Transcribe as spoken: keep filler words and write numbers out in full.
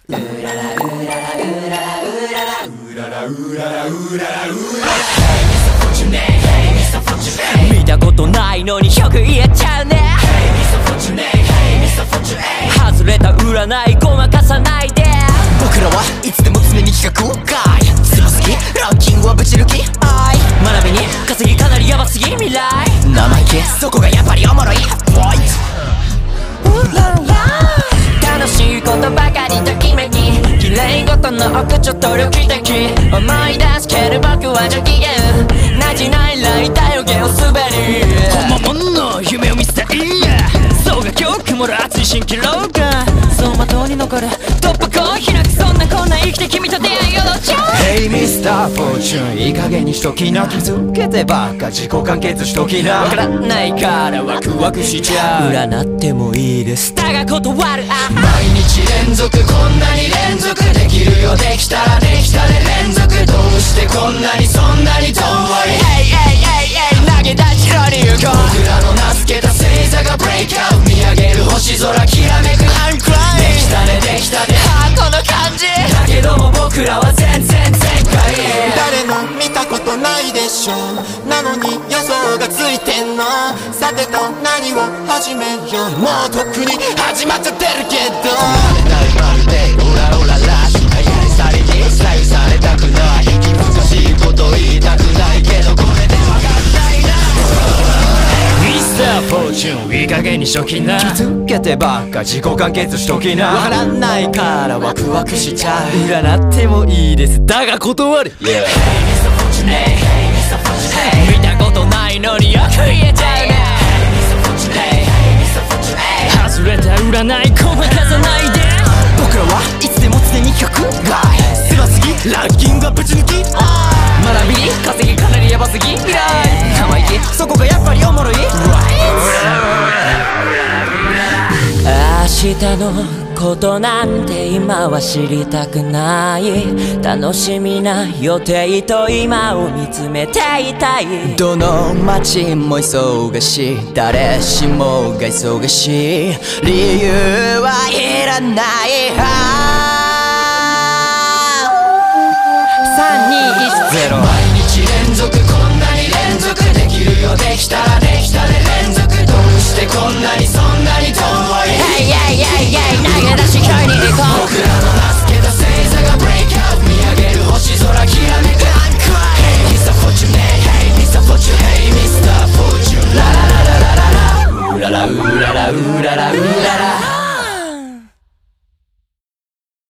見たことないのによく言えちゃうね。外れた占いごまかさないで。 僕らはいつでも常に企画外つま好きランキングはぶち抜き愛学びに稼ぎかなりヤバすぎ未来生意気そこがやっぱりおもろいファイト楽しいことばかりときめき綺麗事の奥ちょっと猟奇的思い出すけど僕は上機嫌なじないライターよゲを滑り本物の夢を見せたいそうが今日曇る熱い蜃気楼が走馬灯に残る突破口開くそんなこんな生きて君と出会いよどっちゃ Hey ミスターフォーチュンいい加減にしときな気づけてばっか自己完結しときなわからないからワクワクしちゃう占ってもいいですだが断るあ毎日連続こんなに連続できるよできたらできたで連続どうしてこんなにそんなに遠い Hey hey hey hey 投げ出しろに行こう僕らの名付けた星座がブレイクアウト見上げる星空きらめく I'm crying できたねできたであこの感じだけども僕らは全然前回誰も見たことないでしょなのに予想がついてんのさてと何を始めようもうとっくに始まっちゃってるけどまるでオラオラらしい流行りさりに左右されたくない難しいこと言いたくないけどこれでわかんないなミスターフォーチュンいい加減にしときな気づけてばっか自己完結しときなわからないからワクワクしちゃう占ってもいいですだが断る、yeah. Hey, 見たことないのによく言えちゃうね外れた占いごまかさないで僕らはいつでも常に企画外狭すぎランキングはぶち抜き学びに稼ぎかなりヤバすぎ未来生意気そこがやっぱりおもろい明日のことなんて今は知りたくない楽しみな予定と今を見つめていたいどの街も忙しい誰しもが忙しい理由はいらないさんにいちゼロ毎日連続こんなに連続できるよできたらできたで連続どうしてこんなにそんなに遠い Hey hey hey hey 投げ出し拾いに行